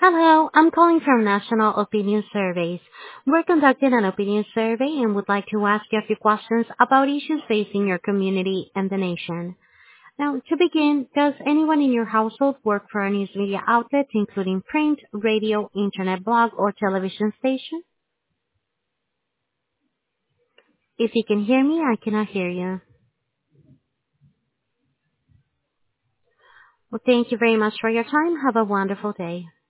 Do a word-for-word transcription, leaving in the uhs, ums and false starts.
Hello, I'm calling from National Opinion Surveys. We're conducting an opinion survey and would like to ask you a few questions about issues facing your community and the nation. Now, to begin, does anyone in your household work for a news media outlet, including print, radio, internet blog, or television station? If you can hear me, I cannot hear you. Well, thank you very much for your time. Have a wonderful day.